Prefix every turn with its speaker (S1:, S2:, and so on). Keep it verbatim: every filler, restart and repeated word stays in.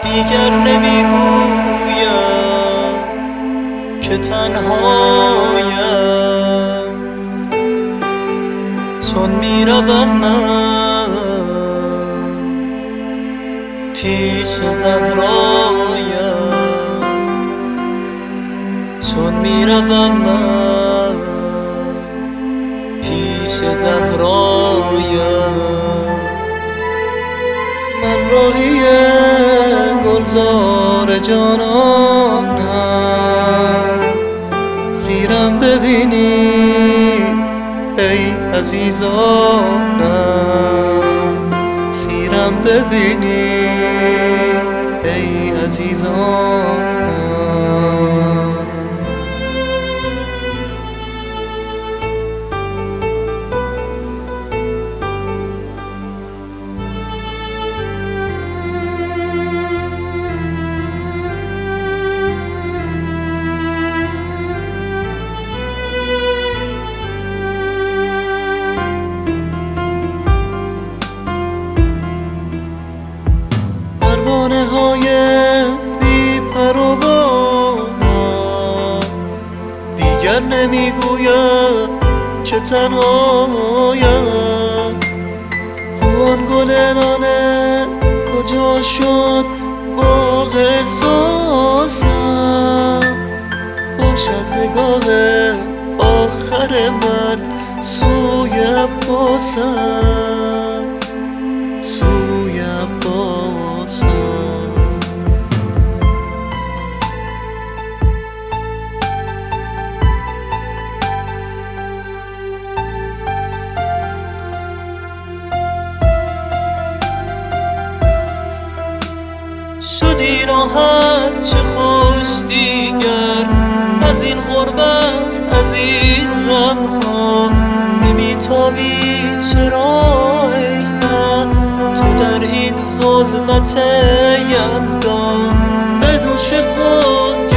S1: دیگر نمیگویم که تنهایم، چون میروم من پیش زهرایم، چون میروم من پیش زهرایم. من راهی گلزار جانانم، زیرم ببینی ای عزیزانم، زیرم ببینی ای عزیزانم. پروانه های بی پر و بال دیگر نمیگویم که تنهایم. کوان گل نانه کجا شد باغ احساسم، باشد نگاه آخر من سوی عباسم، سوی عباسم. شدی راحت چه خوش دیگر از این غربت، از این غم ها نمیتابی چرا ای من تو در این ظلمت یلدا؟ به دوش خود